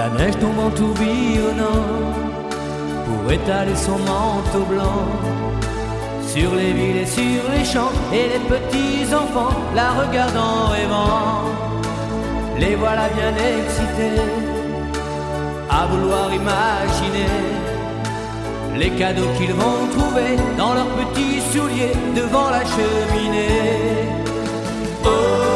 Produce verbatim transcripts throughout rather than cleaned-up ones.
La neige tombe en tourbillonnant pour étaler son manteau blanc sur les villes et sur les champs, et les petits enfants la regardant rêvant. Les voilà bien excités à vouloir imaginer les cadeaux qu'ils vont trouver dans leurs petits souliers devant la cheminée. Oh,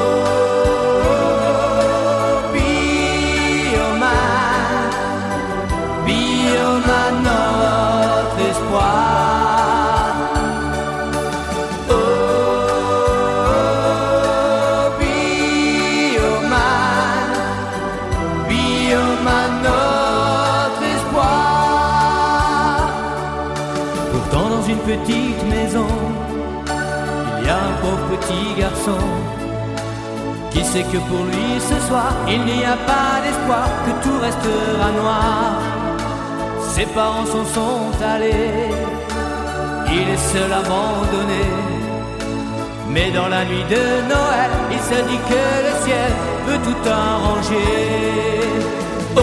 Bioman, Bioman, notre espoir. Oh, Bioman, Bioman, notre espoir. Pourtant dans une petite maison, il y a un pauvre petit garçon qui sait que pour lui ce soir il n'y a pas d'espoir, que tout restera noir. Ses parents s'en sont allés, il est seul abandonné. Mais dans la nuit de Noël, il se dit que le ciel peut tout arranger. Oh,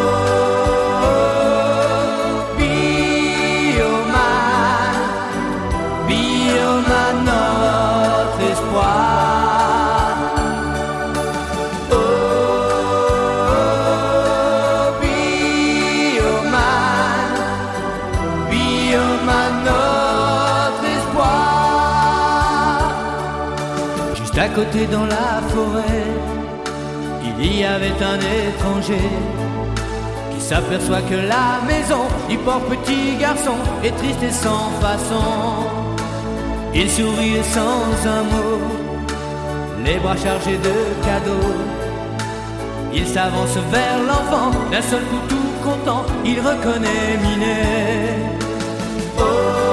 Bioman, Bioman, notre espoir. Oh, Bioman, Bioman, notre espoir. Juste à côté dans la forêt, il y avait un étranger qui s'aperçoit que la maison du pauvre petit garçon est triste et sans façon. Il sourit sans un mot, les bras chargés de cadeaux. Il s'avance vers l'enfant, d'un seul coup tout content, il reconnaît Minet. Oh,